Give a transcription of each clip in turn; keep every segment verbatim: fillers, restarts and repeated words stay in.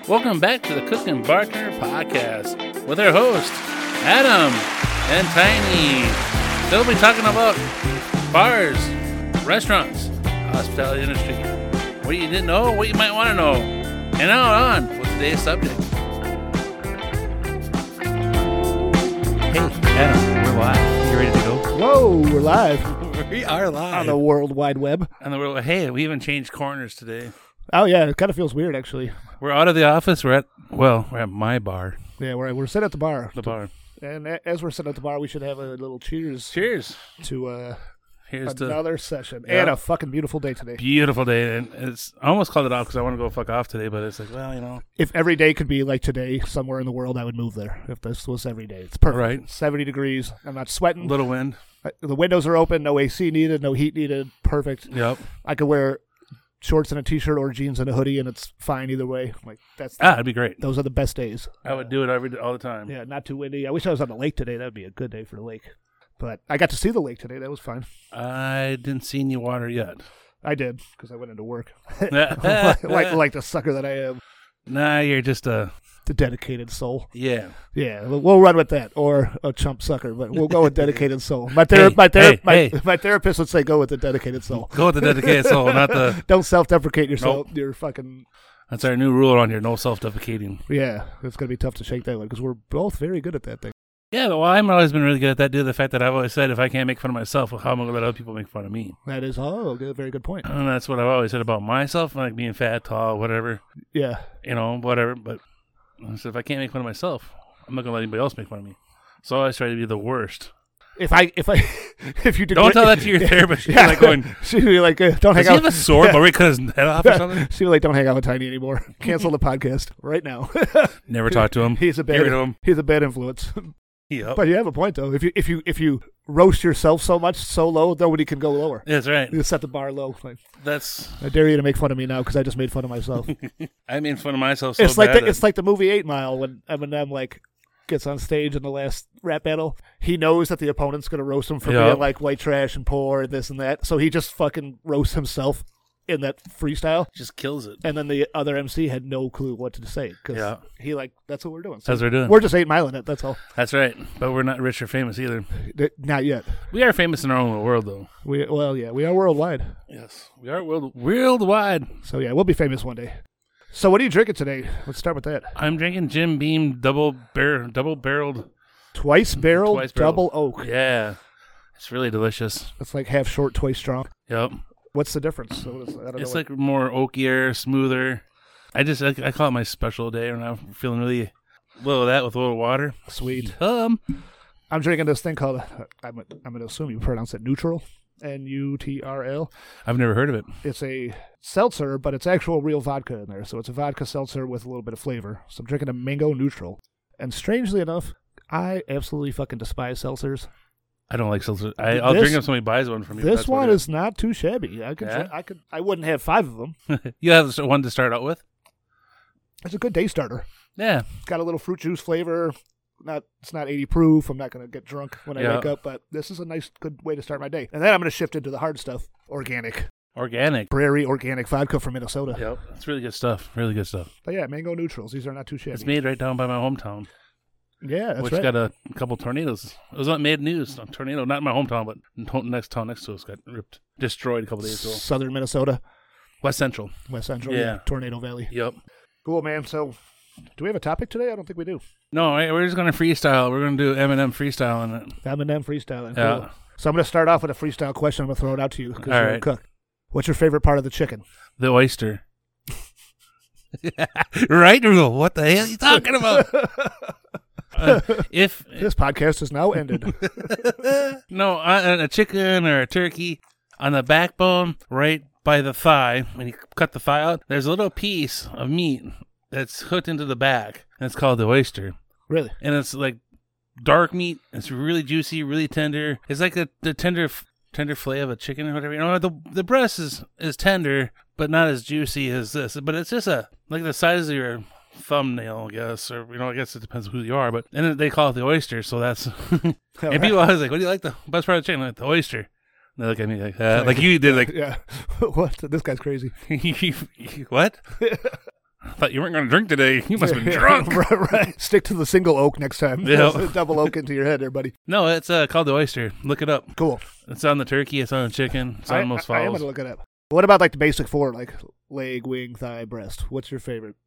Welcome back to the Cook and Bartender Podcast with our host, Adam and Tiny. They'll be talking about bars, restaurants, hospitality industry, what you didn't know, what you might want to know, and now on with today's subject. Hey, Adam, we're live. You ready to go? Whoa, we're live. We are live. On the World Wide Web. On the world. Hey, we even changed corners today. Oh, yeah, it kind of feels weird, actually. We're out of the office. We're at, well, we're at my bar. Yeah, we're, we're sitting at the bar. The bar. And a- as we're sitting at the bar, we should have a little cheers. Cheers. To uh, Here's another to, session. Yeah. And a fucking beautiful day today. Beautiful day. And it's I almost called it off because I want to go fuck off today, but it's like, well, you know. If every day could be like today somewhere in the world, I would move there. If this was every day. It's perfect. Right. seventy degrees. I'm not sweating. Little wind. The windows are open. No A C needed. No heat needed. Perfect. Yep. I could wear shorts and a t-shirt or jeans and a hoodie, and it's fine either way. Like that's Ah, it'd be great. Those are the best days. I would do it every all the time. Yeah, not too windy. I wish I was on the lake today. That would be a good day for the lake. But I got to see the lake today. That was fine. I didn't see any water yet. I did because I went into work, like, like like the sucker that I am, Nah, you're just a the dedicated soul. yeah. Yeah, we'll, we'll run with that, or a chump sucker, but we'll go with dedicated soul. My ther- Hey, my, ther- hey, my, hey. my therapist would say go with the dedicated soul. Go with the dedicated soul, not the. Don't self-deprecate yourself. Nope. You're fucking. That's our new rule around here. No self-deprecating. Yeah, it's gonna be tough to shake that one because we're both very good at that thing. Yeah, well, I've always been really good at that. Due to the fact that I've always said, if I can't make fun of myself, well, how am I going to let other people make fun of me? That is oh, a very good point. And that's what I've always said about myself, like being fat, tall, whatever. Yeah, You know, whatever. But I said, if I can't make fun of myself, I'm not going to let anybody else make fun of me. So I always try to be the worst. if I if I if you did Don't tell that to your therapist. She'll be like going, she'd be like, uh, don't does hang he out. have a sword? But we cut his head off or something? She'd be like, don't hang out with Tiny anymore. Cancel the podcast right now. Never talk to him. He's a Get rid bad of him. he's a bad influence. Yep. But you have a point though. If you if you if you roast yourself so much so low, nobody can go lower. That's right. You set the bar low. Like, That's. I dare you to make fun of me now because I just made fun of myself. I made fun of myself so it's like bad the, that- it's like the movie Eight Mile when Eminem like gets on stage in the last rap battle. He knows that the opponent's gonna roast him for Yeah. being like white trash and poor and this and that, so he just fucking roasts himself in that freestyle. just kills it. And then the other M C had no clue what to say because Yeah. he like that's what we're doing. So That's what we're doing. we're just eight miling it. That's all. That's right. But we're not rich or famous either. Th- Not yet. We are famous in our own little world, though. We well, yeah, we are worldwide. Yes. We are world worldwide. So yeah, we'll be famous one day. So what are you drinking today? Let's start with that. I'm drinking Jim Beam double bar- double barreled. Twice barrel, Twice barreled. double oak. Yeah. It's really delicious. It's like half short, twice strong. Yep. What's the difference? What is, I don't It's know like more oakier, smoother. I just I, I call it my special day when I'm feeling really a little of that with a little water. what, sweet. Um, I'm drinking this thing called. Uh, I'm I'm going to assume you pronounce it neutral, N U T R L. I've never heard of it. It's a seltzer, but it's actual real vodka in there. So it's a vodka seltzer with a little bit of flavor. So I'm drinking a mango neutral. And strangely enough, I absolutely fucking despise seltzers. I don't like seltzer. I, I'll This- drink if somebody buys one from me. This That's what one it is not too shabby. I could, Yeah? dri- I could, I wouldn't have five of them. You have one to start out with. It's a good day starter. Yeah. It's got a little fruit juice flavor. Not, it's not eighty proof. I'm not going to get drunk when I Yeah. wake up, but this is a nice, good way to start my day. And then I'm going to shift into the hard stuff. Organic. Organic. Prairie organic vodka from Minnesota. Yep. It's really good stuff. Really good stuff. But yeah, mango neutrals. These are not too shabby. It's made right down by my hometown, yeah, that's which right. got a couple tornadoes. It was not made news. A tornado, not in my hometown, but in next town next to us got ripped, destroyed a couple days ago. Southern Minnesota, West Central. West Central, Yeah. Tornado Valley. Yep. Cool, man. So, do we have a topic today? I don't think we do. No, I- we're just gonna freestyle. We're gonna do Eminem freestyle on it. Eminem freestyling. Yeah. Cool. So I'm going to start off with a freestyle question. I'm going to throw it out to you because All you're a right. cook. What's your favorite part of the chicken? The oyster. Right, Rule? What the hell are you talking about? Uh, if This podcast is now ended. no, uh, a chicken or a turkey on the backbone, right by the thigh, when you cut the thigh out, there's a little piece of meat that's hooked into the back, and it's called the oyster. Really? And it's like dark meat. It's really juicy, really tender. It's like the the tender tender fillet of a chicken or whatever. You know, the the breast is is tender, but not as juicy as this. But it's just a like the size of your thumbnail, I guess, or you know, I guess it depends who you are. But and then they call it the oyster, so that's. And people always like, "What do you like the best part of the chicken?" I'm like, the oyster. And they look at me like, uh, like you did, like, yeah. What? This guy's crazy. what? I thought you weren't going to drink today. You must have been drunk. right, right. Stick to the single oak next time. Yeah. Double oak into your head there, buddy. No, it's uh, called the oyster. Look it up. Cool. It's on the turkey. It's on the chicken. It's on I, most I, I am fowls. going to look it up. What about like the basic four, like leg, wing, thigh, breast? What's your favorite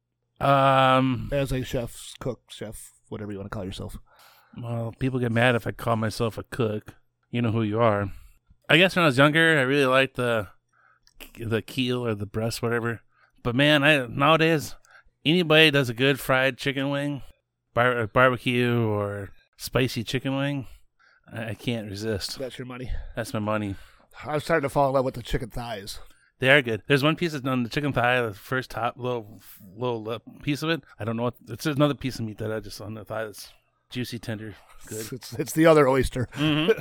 Um, as a chef, cook, chef, whatever you want to call yourself? well, people get mad if I call myself a cook. You know who you are. I guess when I was younger, I really liked the the keel or the breast, whatever. But man, I nowadays anybody does a good fried chicken wing, bar- barbecue or spicy chicken wing, I, I can't resist. That's your money. That's my money. I was starting to fall in love with the chicken thighs. They are good. There's one piece that's on the chicken thigh, the first top little little lip piece of it. I don't know what. It's another piece of meat that I just on the thigh that's juicy, tender, good. It's it's the other oyster. Mm-hmm.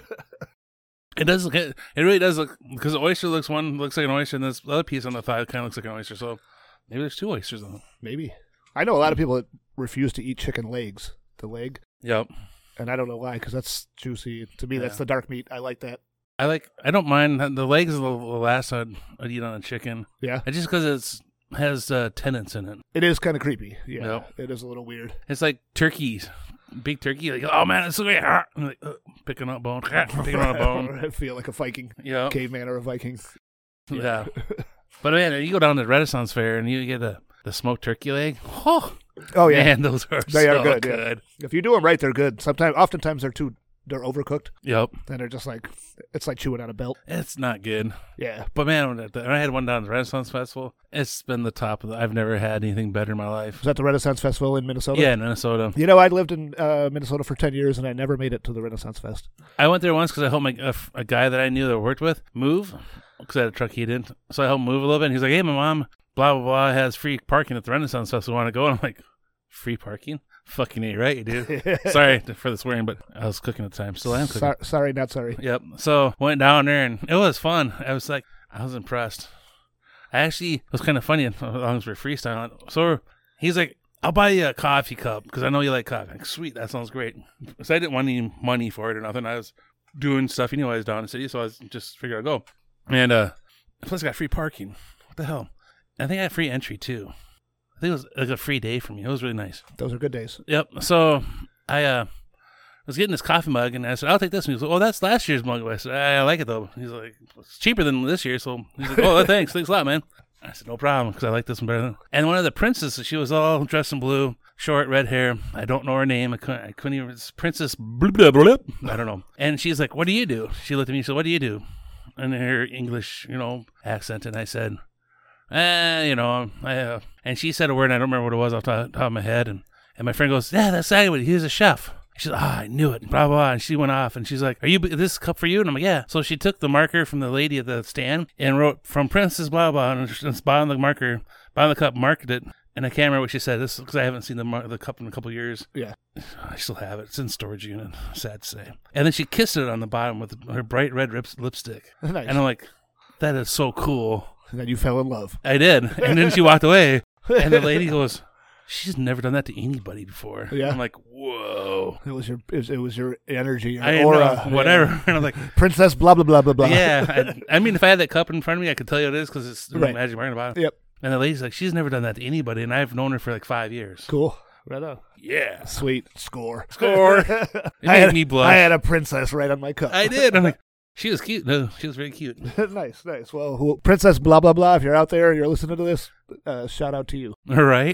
It does look. It really does look, because the oyster looks one looks like an oyster, and this other piece on the thigh kind of looks like an oyster. So maybe there's two oysters on it. Maybe. I know a lot of people that refuse to eat chicken legs. The leg. Yep. And I don't know why, because that's juicy. To me, Yeah. that's the dark meat. I like that. I like. I don't mind the legs. Are the last I'd, I'd eat on a chicken. Yeah. And just because it's has uh, tendons in it. It is kind of creepy. Yeah. Yep. It is a little weird. It's like turkeys, big turkey. Like, oh man, it's so great. Ah, and like, uh, picking up bone, picking on a bone. I feel like a Viking. Yeah. Caveman or a Viking. Yeah. But man, you go down to the Renaissance Fair and you get the, the smoked turkey leg. Oh, Oh, yeah. man, those are They so are good, good. yeah. If you do them right, they're good. Sometimes, oftentimes, they're too, they're overcooked. Yep. And they're just like, it's like chewing on a belt. It's not good. Yeah. But man, when I when I had one down at the Renaissance Festival, it's been the top of the, I've never had anything better in my life. Was that the Renaissance Festival in Minnesota? Yeah, in Minnesota. You know, I lived in uh, Minnesota for ten years, and I never made it to the Renaissance Fest. I went there once because I helped my, a, a guy that I knew that I worked with move, because I had a truck he didn't. So I helped him move a little bit, and he's like, hey, my mom, blah, blah, blah, has free parking at the Renaissance Festival. Want to go? And I'm like, free parking? Fucking A, right, dude? Sorry for the swearing, but I was cooking at the time. Still am cooking. So- sorry, not sorry. Yep. So went down there, and it was fun. I was like, I was impressed. I actually, it was kind of funny as long as we're freestyling. So he's like, I'll buy you a coffee cup because I know you like coffee. I'm like, sweet, that sounds great. So I didn't want any money for it or nothing. I was doing stuff. You know, I was down in the city, so I was just figured I'd go. And uh, plus, I got free parking. What the hell? I think I had free entry too. I think it was like a free day for me. It was really nice. Those are good days. Yep. So I uh, was getting this coffee mug, and I said, I'll take this. And he was like, oh, that's last year's mug. I said, I like it, though. He's like, it's cheaper than this year. So he's like, oh, thanks. Thanks a lot, man. I said, no problem, because I like this one better. Than... And one of the princesses, she was all dressed in blue, short, red hair. I don't know her name. I couldn't, I couldn't even, it's Princess blah, blah, blah, blah. I don't know. And she's like, what do you do? She looked at me and said, what do you do? In her English, you know, accent. And I said, eh, you know, I, uh, and she said a word, and I don't remember what it was off the top of my head. And, and my friend goes, yeah, that's exactly what he's a chef. She's like, ah, I knew it, blah, blah, blah. And she went off, and she's like, are you, this cup for you? And I'm like, yeah. So she took the marker from the lady at the stand and wrote, from Princess blah, blah, and it's bottom of the marker, bottom of the cup, marked it. And I can't remember what she said. This because I haven't seen the mar- the cup in a couple of years. Yeah. I still have it. It's in storage unit. Sad to say. And then she kissed it on the bottom with her bright red rips- lipstick. Nice. And I'm like, that is so cool. And then you fell in love. I did. And then she walked away. And the lady goes, she's never done that to anybody before. Yeah. I'm like, whoa. It was your it was, it was your energy, your I aura. know, whatever. Yeah. And I'm like, Princess blah, blah, blah, blah, blah. yeah. I, I mean, if I had that cup in front of me, I could tell you what it is because it's Right. magic mark on the bottom. Yep. And the lady's like, she's never done that to anybody. And I've known her for like five years. Cool. Right on. Yeah. Sweet. Score. Score. It I made had, me blush. I had a princess right on my cup. I did. I'm like, she was cute. No, she was very cute. Nice, nice. Well, who, Princess blah, blah, blah, if you're out there and you're listening to this, uh, shout out to you. All right.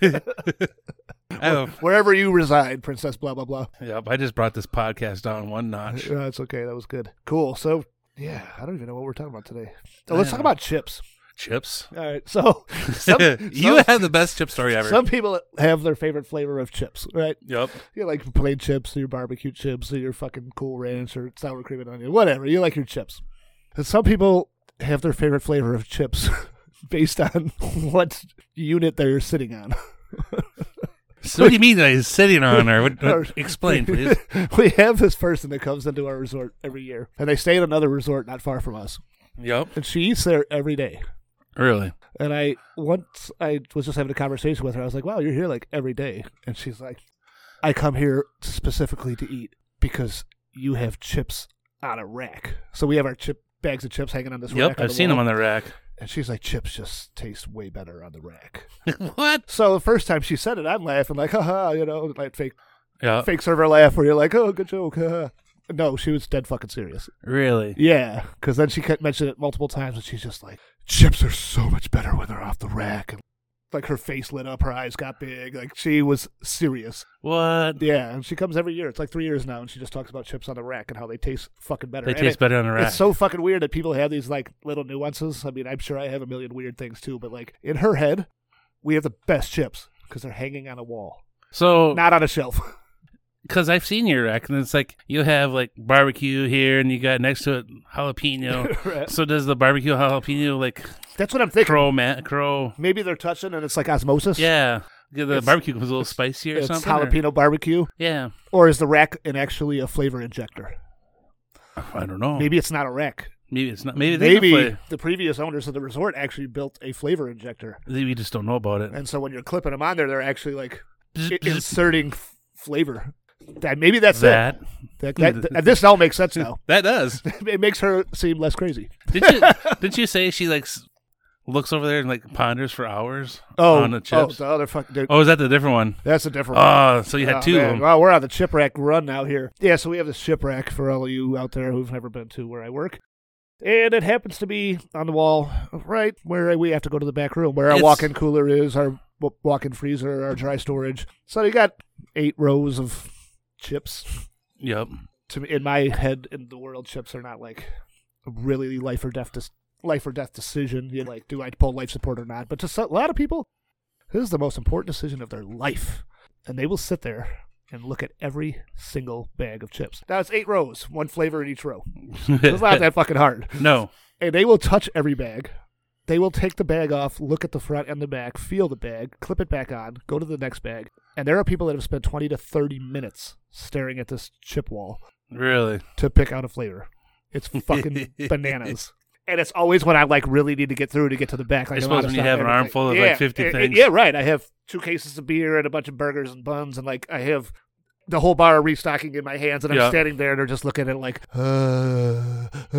I have, Wherever you reside, Princess blah, blah, blah. yep, I just brought this podcast down one notch. Uh, That's okay. That was good. Cool. So, yeah, I don't even know what we're talking about today. So I let's know. talk about chips. Chips. All right. So, some, You some, have the best chip story ever. some people have their favorite flavor of chips, right? Yep. You like plain chips, or your barbecue chips, or your fucking Cool Ranch, or sour cream and onion, whatever. You like your chips. And some people have their favorite flavor of chips based on what unit they're sitting on. So what do you mean that he's sitting on her? What, Or- what, explain, please. We have this person that comes into our resort every year, and they stay at another resort not far from us. Yep. And she eats there every day. Really? And I once I was just having a conversation with her. I was like, "Wow, you're here like every day." And she's like, "I come here specifically to eat because you have chips on a rack. So we have our chip bags of chips hanging on this rack. Yep. on I've the seen wall. them on the rack. And she's like, chips just taste way better on the rack. What? So the first time she said it, I'm laughing like, haha, you know, like fake, Yeah. fake server laugh where you're like, oh, good joke. Haha. No, she was dead fucking serious. Really? Yeah, because then she kept mentioning it multiple times, and she's just like, chips are so much better when they're off the rack. And like her face lit up, her eyes got big. Like she was serious. What? Yeah, and she comes every year. It's like three years now, and she just talks about chips on the rack and how they taste fucking better. They And taste it, better on the rack. It's so fucking weird that people have these like little nuances. I mean, I'm sure I have a million weird things too, but like in her head, we have the best chips because they're hanging on a wall, So, not on a shelf. because I've seen your rack, and it's like you have like barbecue here, and you got next to it jalapeno. Right. So does the barbecue jalapeno like That's what I'm thinking. crow, man, crow? Maybe they're touching and it's like osmosis. Yeah. Yeah, the It's- barbecue was a little spicier or It's something. or- jalapeno barbecue. Yeah. Or is the rack an actually a flavor injector? I don't know. Maybe it's not a rack. Maybe it's not. Maybe they Maybe Play. the previous owners of the resort actually built a flavor injector. We just don't know about it. And so when you're clipping them on there, they're actually like Bzz, I- bzz, inserting f- flavor. That Maybe that's that. it. That, that, that, this all makes sense now. That does. It makes her seem less crazy. Did you? Did you say she like s- looks over there and like ponders for hours Oh, on the oh, chips? the other fuck. dude, Oh, is that the different one? That's a different one. Oh, so you had Oh, two of man. them. Well, we're on the Chipwreck run now here. Yeah, so we have this Chipwreck for all of you out there who've never been to where I work. And it happens to be on the wall right where we have to go to the back room, where our It's- walk-in cooler is, our w- walk-in freezer, our dry storage. So you got eight rows of chips. Yep. To me, in my head, in the world, chips are not like a really life or death dis- life or death decision. You know, like, do I pull life support or not? But to so- a lot of people, this is the most important decision of their life, and they will sit there and look at every single bag of chips. Now it's eight rows, one flavor in each row. It's not that fucking hard. No. And they will touch every bag. They will take the bag off, look at the front and the back, feel the bag, clip it back on, go to the next bag. And there are people that have spent twenty to thirty minutes staring at this chip wall Really. to pick out a flavor. It's fucking bananas. And it's always when I like really need to get through to get to the back. Like, I I'm suppose out of when you stock have and an everything. armful of, yeah, like, fifty and- and- things. Yeah, right. I have two cases of beer and a bunch of burgers and buns, and like I have the whole bar of restocking in my hands, and I'm Yeah. standing there, and they're just looking at it like, uh, uh,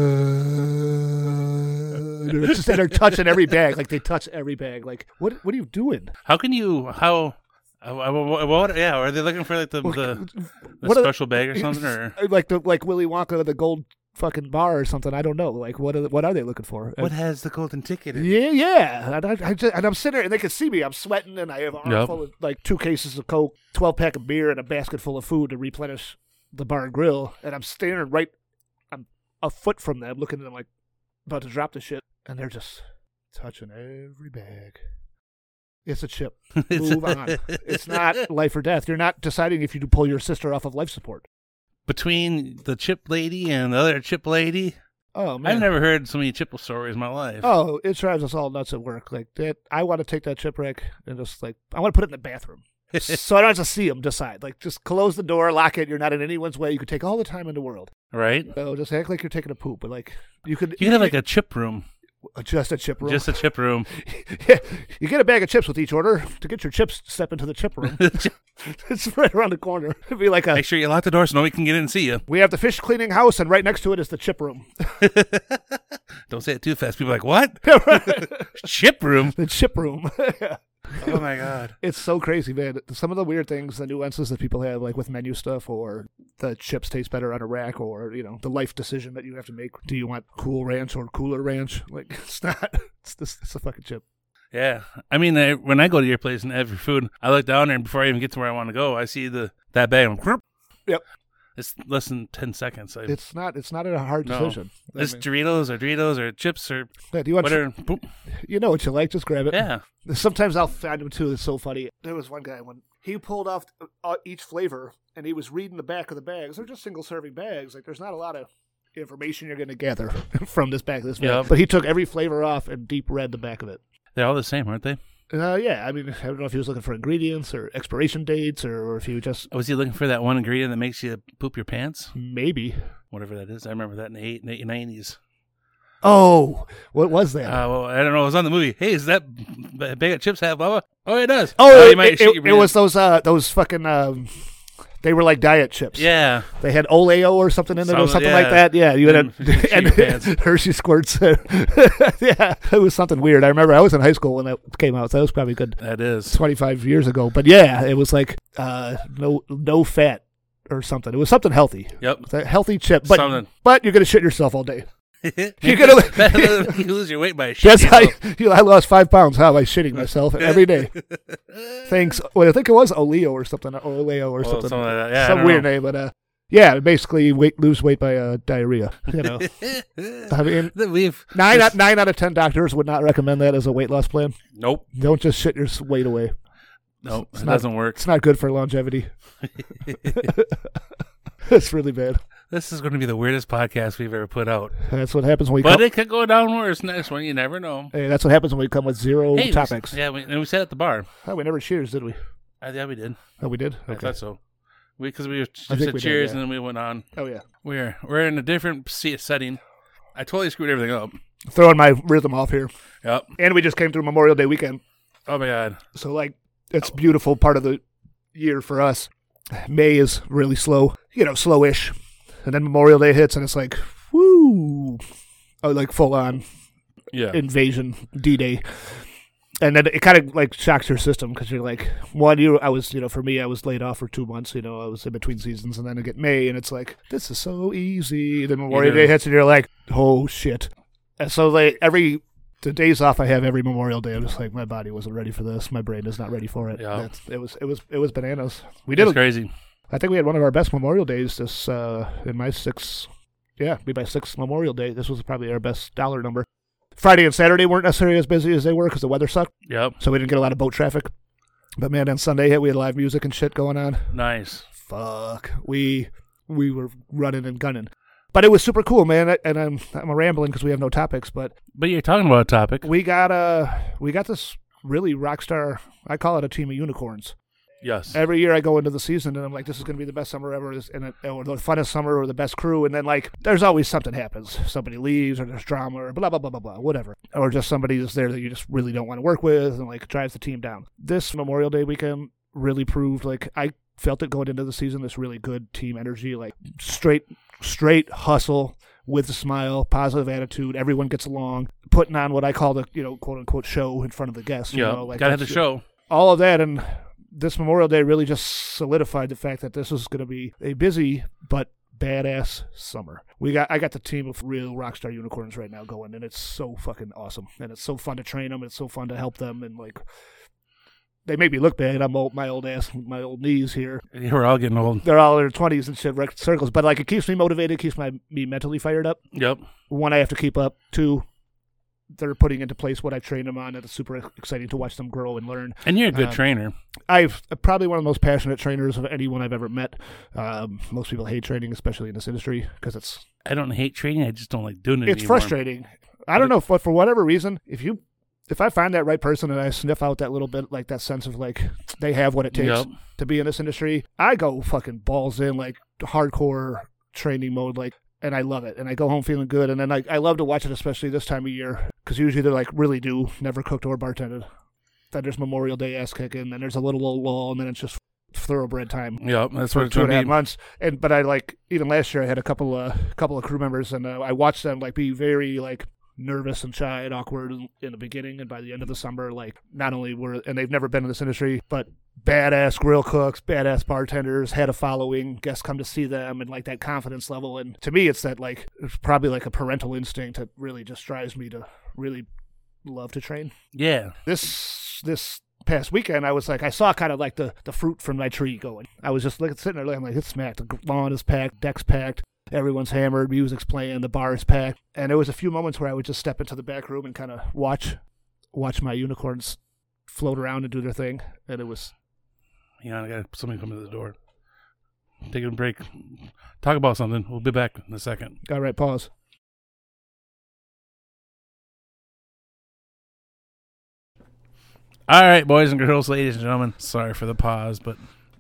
they're just and they're touching every bag, like they touch every bag. Like, what? What are you doing? How can you? How? Uh, what, what? Yeah. Are they looking for like the Well, the, the what are- special bag or something? Or Like the like Willy Wonka, the gold fucking bar or something? I don't know. Like, what? Are, what are they looking for? what has the golden ticket in it? Yeah, yeah. And, I, I just, and I'm sitting there, and they can see me. I'm sweating, and I have an Yep. armful of like two cases of Coke, twelve pack of beer, and a basket full of food to replenish the bar and grill. And I'm staring right, I'm a foot from them, looking at them like about to drop the shit, and they're just touching every bag. It's a chip. Move on. It's not life or death. You're not deciding if you pull your sister off of life support. Between the chip lady and the other chip lady, Oh man. I've never heard so many chip stories in my life. Oh, it drives us all nuts at work. Like that, I want to take that chip wreck and just like I want to put it in the bathroom, so I don't have to see them decide. Like just close the door, lock it. You're not in anyone's way. You could take all the time in the world. Right? So just act like you're taking a poop, but like you could. You can have like a chip room, just a chip room. just a chip room. Yeah, you get a bag of chips with each order. To get your chips, step into the chip room. It's right around the corner. It'd be like a. Make sure you lock the door so nobody can get in and see you. We have the fish cleaning house, and right next to it is the chip room. Don't say it too fast. People are like, what? Chip room? The chip room. Oh my god. It's so crazy, man. Some of the weird things, the nuances that people have, like with menu stuff, or the chips taste better on a rack, or, you know, the life decision that you have to make. Do you want Cool Ranch or Cooler Ranch? Like, it's not. It's this. It's a fucking chip. Yeah. I mean, I, when I go to your place and have your food, I look down there, and before I even get to where I want to go, I see the that bag. I'm, whoop. Yep. It's less than ten seconds. I, It's not. It's not a hard No. decision. I it's mean, Doritos or Doritos or chips or yeah, do you want? whatever. Boop. You know what you like? Just grab it. Yeah. Sometimes I'll find them too. It's so funny. There was one guy when he pulled off uh, each flavor and he was reading the back of the bags. They're just single serving bags. Like there's not a lot of information you're going to gather from this bag. This bag. Yeah. But he took every flavor off and deep read the back of it. They're all the same, aren't they? Uh, yeah, I mean, I don't know if he was looking for ingredients or expiration dates, or, or if he was just Was he looking for that one ingredient that makes you poop your pants? maybe. Whatever that is. I remember that in the eight, nineties. Oh, what was that? Uh, well, I don't know. It was on the movie. Hey, is that b- bag of chips have blah blah? Oh, it does. oh, you it, might it, shit it, your it was those uh those fucking um, They were like diet chips. Yeah. They had Oleo or something in there or Something- something yeah. like that. Yeah, you had And a, and Sugar Pants. Hershey squirts. Yeah, it was something weird. I remember I was in high school when that came out, so that was probably good That is. twenty-five years ago. But yeah, it was like uh, no no fat or something. It was something healthy. Yep. It's a healthy chip, but Something. but you're gonna shit yourself all day. You're gonna- you lose your weight by shit. That's how you, you, I lost five pounds. How by shitting myself every day. Thanks. Well, I think it was Oleo or something, or Oleo or Well, something. something like that. Yeah, I Some don't weird know. name, but uh, yeah, basically weight lose weight by uh, diarrhea. You know, I mean, We've nine out, nine out of ten doctors would not recommend that as a weight loss plan. Nope. Don't just shit your s- weight away. Nope. It's It not- doesn't work. It's not good for longevity. It's really bad. This is going to be the weirdest podcast we've ever put out. That's what happens when we But come. it could go down worse next one. You never know. Hey, that's what happens when we come with zero Hey, we- topics. Yeah, we, and we said at the bar. Oh, we never cheers, did we? Uh, yeah, we did. Oh, we did. I Okay. thought so. We Because we, just I think said we did, cheers yeah. and then we went on. Oh yeah. We're we're in a different se- setting. I totally screwed everything up. Throwing my rhythm off here, Yep. and we just came through Memorial Day weekend. Oh my God. So, like, it's a beautiful part of the year for us. May is really slow, you know, slowish. And then Memorial Day hits, and it's like, woo! Oh, like, full on Yeah. invasion, D-Day. And then it kind of, like, shocks your system because you're like, one, you, I was, you know, for me, I was laid off for two months, you know, I was in between seasons. And then I get May, and it's like, this is so easy. Then Memorial Yeah. Day hits, and you're like, oh, shit. And so, like, every... The days off I have every Memorial Day, I'm just like, my body wasn't ready for this. My brain is not ready for it. Yeah. That's, it was, it was, it was bananas. We did. It's A, crazy. I think we had one of our best Memorial Days. This uh, in my six, yeah, be my sixth Memorial Day. This was probably our best dollar number. Friday and Saturday weren't necessarily as busy as they were because the weather sucked, Yep. so we didn't get a lot of boat traffic. But man, on Sunday hit, we had live music and shit going on. Nice. Fuck, we we were running and gunning. But it was super cool, man. And I'm I'm rambling because we have no topics, but But you're talking about a topic. we got uh we got this really rock star. I call it a team of unicorns. Yes. Every year I go into the season and I'm like, this is going to be the best summer ever, this- and it, or the funnest summer, or the best crew. And then like, there's always something happens. Somebody leaves, or there's drama, or blah blah blah blah blah, whatever. Or just somebody that's there that you just really don't want to work with, and like drives the team down. This Memorial Day weekend really proved like I felt it going into the season. This really good team energy, like straight straight hustle with a smile, positive attitude. Everyone gets along, putting on what I call the you know quote unquote show in front of the guests. You Yeah. know, like Gotta have the that's- show. all of that, and this Memorial Day really just solidified the fact that this was going to be a busy but badass summer. We got I got the team of real rockstar unicorns right now going, and it's so fucking awesome, and it's so fun to train them. It's so fun to help them, and like they make me look bad. I'm old, my old ass, my old knees here. We're all getting old. They're all in their twenties and shit, wrecked circles. But like it keeps me motivated, keeps my me mentally fired up. Yep. One, I have to keep up. Two, they're putting into place what I trained them on, and it's super exciting to watch them grow and learn. And you're a good Um, trainer. I've probably one of the most passionate trainers of anyone I've ever met. Um, most people hate training, especially in this industry, because it's I don't hate training. I just don't like doing it it's anymore. frustrating. I don't know, but for whatever reason, if you if I find that right person and I sniff out that little bit, like that sense of like they have what it takes Yep. to be in this industry, I go fucking balls in, like hardcore training mode, like. And I love it, and I go home feeling good, and then I I love to watch it, especially this time of year, because usually they're like really do never cooked or bartended. Then there's Memorial Day ass kicking, then there's a little old lull, and then it's just thoroughbred time Yep. That's for what it's two and a going half to be. months. And but I like even last year I had a couple of couple of crew members, and uh, I watched them like be very like nervous and shy and awkward in, in the beginning, and by the end of the summer, like not only were and they've never been in this industry, but badass grill cooks, badass bartenders, had a following, guests come to see them, and like that confidence level. And to me, it's that like it's probably like a parental instinct that really just drives me to really love to train. Yeah. This this past weekend, I was like, I saw kind of like the, the fruit from my tree going. I was just looking, sitting there, I'm like, it's smacked. The lawn is packed, deck's packed, everyone's hammered, music's playing, the bar is packed. And there was a few moments where I would just step into the back room and kind of watch watch my unicorns float around and do their thing. And it was Hang on, I got somebody coming to the door. Taking a break. Talk about something. We'll be back in a second. all right. Pause. All right, boys and girls, ladies and gentlemen. Sorry for the pause, but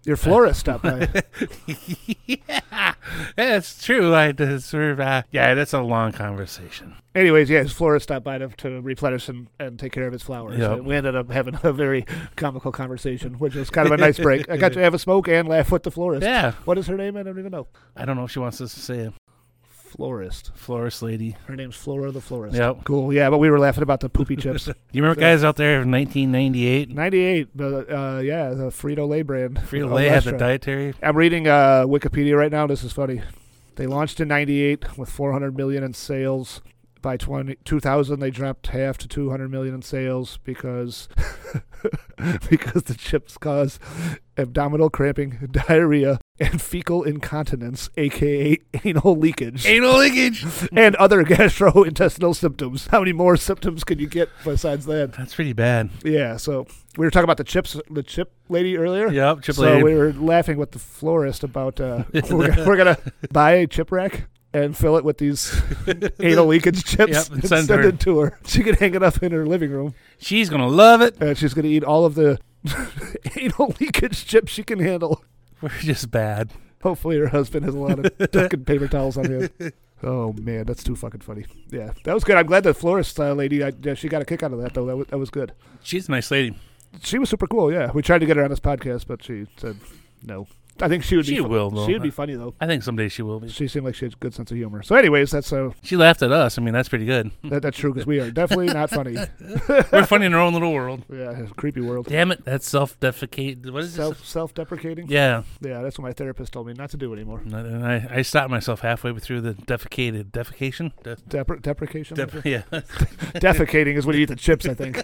Your florist stopped by. Yeah, that's true. I deserve. Uh, yeah, that's a long conversation. Anyways, yeah, his florist stopped by to, to replenish and, and take care of his flowers. Yep. And we ended up having a very comical conversation, which was kind of a nice break. I got to have a smoke and laugh with the florist. Yeah. What is her name? I don't even know. I don't know if she wants us to say it. Florist. Florist lady. Her name's Flora the florist. Yep. Cool. Yeah, but we were laughing about the poopy chips. You remember guys out there in nineteen ninety-eight? ninety-eight, but uh, yeah, the Frito-Lay brand. Frito-Lay had the Olestra. dietary. I'm reading uh, Wikipedia right now. This is funny. They launched in ninety-eight with four hundred million in sales. By twenty, two thousand, they dropped half to two hundred million in sales because because the chips cause abdominal cramping, diarrhea, and fecal incontinence, aka anal leakage, Anal leakage. and other gastrointestinal symptoms. How many more symptoms can you get besides that? That's pretty bad. Yeah, so we were talking about the chips, the chip lady earlier. Yep, chip so lady. we were laughing with the florist about uh, we're, gonna, we're gonna buy a chip rack and fill it with these anal leakage chips Yep, and and send, send her. it to her. She can hang it up in her living room, She's gonna love it. and she's gonna eat all of the anal leakage chips she can handle. We're just bad. Hopefully, her husband has a lot of fucking paper towels on him. Oh man, that's too fucking funny. Yeah, that was good. I'm glad the florist uh, lady, I, yeah, she got a kick out of that though. That was, that was good. She's a nice lady. She was super cool. Yeah, we tried to get her on this podcast, but she said no. I think she would be. She fu- will, though. She would be funny though. I think someday she will be. She seemed like she had a good sense of humor. So, anyways, that's uh, She laughed at us. I mean, that's pretty good. that, that's true because we are definitely not funny. We're funny in our own little world. Yeah, it's a creepy world. Damn it, that's self-defecate. What is Self this? self-deprecating. Yeah, Yeah, that's what my therapist told me not to do anymore. and I, I stopped myself halfway through the defecated defecation. De- Depre- deprecation. dep- yeah. Defecating is when you eat the chips. I think.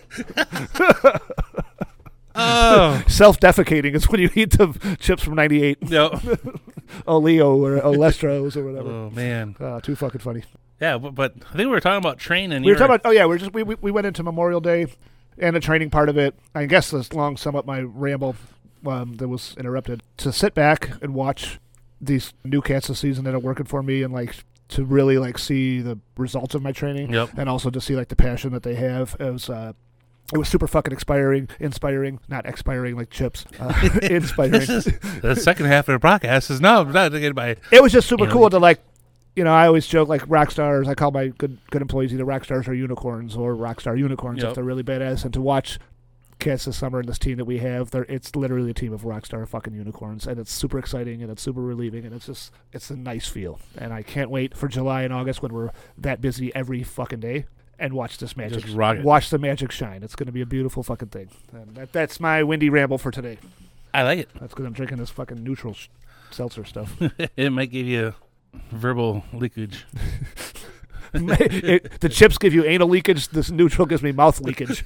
Oh Self-defecating is when you eat the chips from ninety-eight. no. Oleo or Olestros or whatever. Oh man. Uh, too fucking funny. Yeah, but, but I think we were talking about training. We You were talking about. Oh yeah, we're just we, we we went into Memorial Day and the training part of it. I guess this long sum up my ramble um, that was interrupted. To sit back and watch these new cats this season that are working for me, and like to really like see the results of my training, Yep. and also to see like the passion that they have. It was uh, it was super fucking inspiring, inspiring, not expiring like chips, uh, inspiring. This is, the second half of the podcast is no, not taken by. It was just super You know, cool to like, you know, I always joke like rock stars. I call my good good employees either rock stars or unicorns, or rock star unicorns Yep. if they're really badass. And to watch cats this summer and this team that we have, they're, it's literally a team of rock star fucking unicorns, and it's super exciting and it's super relieving, and it's just it's a nice feel. And I can't wait for July and August when we're that busy every fucking day. And watch this magic, Just rock it. watch the magic shine. It's going to be a beautiful fucking thing. And that, that's my windy ramble for today. I like it. That's because I'm drinking this fucking neutral sh- seltzer stuff. It might give you verbal leakage. It, the chips give you anal leakage. This neutral gives me mouth leakage.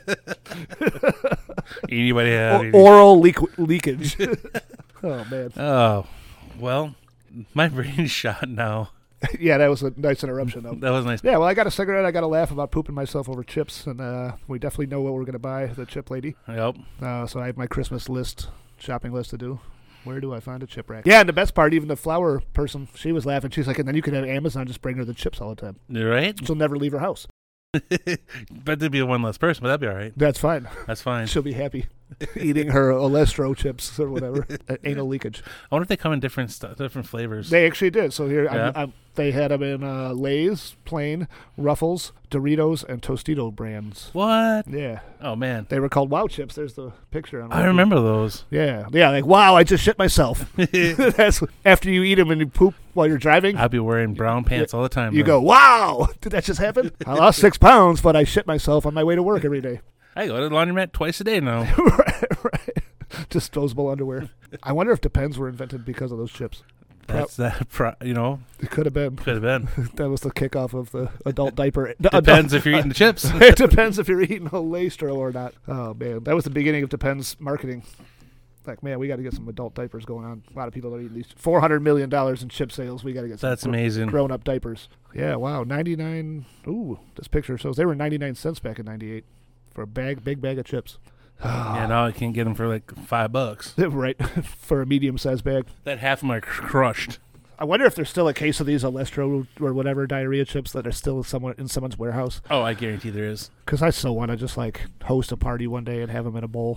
Anybody have? O- oral leak- leakage. Oh man. Oh, well, my brain's shot now. Yeah, that was a nice interruption though. That was nice. Yeah, well, I got a cigarette. I got to laugh about pooping myself over chips, and uh, we definitely know what we're gonna buy. The chip lady. Yep. Uh, so I have my Christmas list, shopping list to do. Where do I find a chip rack? Yeah, and the best part, even the flower person, she was laughing. She's like, and then you can have Amazon just bring her the chips all the time. You're right. She'll never leave her house. But there'd be one less person, but that'd be all right. That's fine. That's fine. She'll be happy eating her Olestro chips or whatever. Uh, anal leakage. I wonder if they come in different stu- different flavors. They actually did. So here, Yeah. I'm, I'm, they had them in uh, Lay's, plain, Ruffles, Doritos, and Tostito brands. What? Yeah, Oh man, they were called Wow Chips. There's the picture on. I remember those. Yeah, yeah. Like wow, I just shit myself. That's after you eat them and you poop while you're driving. I'd be wearing brown pants all the time. You though. go, wow! Did that just happen? I lost six pounds, but I shit myself on my way to work every day. I go to the laundromat twice a day now. right, right. Disposable underwear. I wonder if Depends were invented because of those chips. That's that. Pro- you know, It could have been. could have been. That was the kickoff of the adult diaper. the Depends adult- if you're eating the chips. It depends if you're eating a Laystro or not. Oh man, that was the beginning of Depends marketing. Like, man, we got to get some adult diapers going on. A lot of people are eating these. Four hundred million dollars in chip sales. We got to get some That's gr- amazing. grown-up diapers. Yeah, wow, ninety-nine. Ooh, this picture shows they were ninety-nine cents back in ninety-eight for a bag, big bag of chips. Yeah, now I can get them for like five bucks. Right, for a medium-sized bag. That half of them are cr- crushed. I wonder if there's still a case of these Olestro or whatever diarrhea chips that are still somewhere in someone's warehouse. Oh, I guarantee there is. Because I still want to just like host a party one day and have them in a bowl.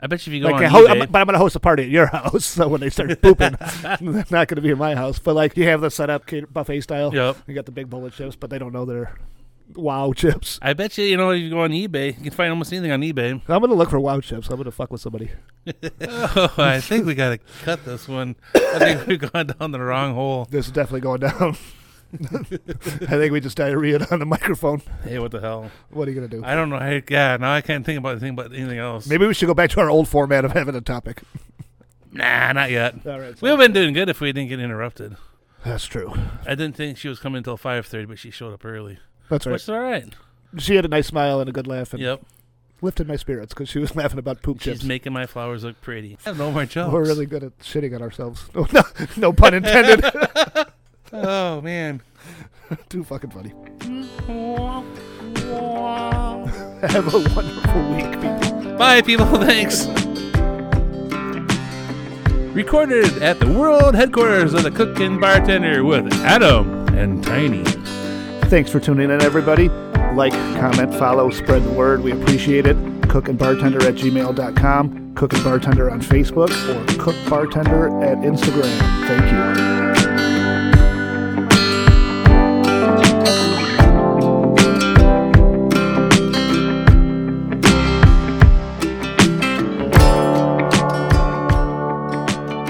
I bet you if you go Like, on I ho- eBay, I'm- but I'm going to host a party at your house, so when they start pooping, they're not going to be in my house. But like, you have the setup cater- buffet style. Yep. You got the big bowl of chips, but they don't know they're Wow chips. I bet you, you know, if you go on eBay, you can find almost anything on eBay. I'm going to look for Wow chips. I'm going to fuck with somebody. Oh, I think we got to cut this one. I think we've gone down the wrong hole. This is definitely going down. I think we just diarrheaed on the microphone. Hey, what the hell? What are you going to do? I don't know. I, yeah, now I can't think about anything but anything else. Maybe we should go back to our old format of having a topic. Nah, not yet. All right. We would have been doing good if we didn't get interrupted. That's true. I didn't think she was coming until five thirty, but she showed up early. That's right. Which is all right. She had a nice smile and a good laugh and Yep. lifted my spirits because she was laughing about poop She's chips. making my flowers look pretty. I have no more jokes. We're really good at shitting on ourselves. No, no, no pun intended. Oh, man. Too fucking funny. Have a wonderful week, people. Bye, people. Thanks. Recorded at the world headquarters of the Cook and Bartender with Adam and Tiny. Thanks for tuning in, everybody. Like, comment, follow, spread the word. We appreciate it. Cook and Bartender at gmail dot com. Cook and Bartender on Facebook or Cook Bartender at Instagram. Thank you.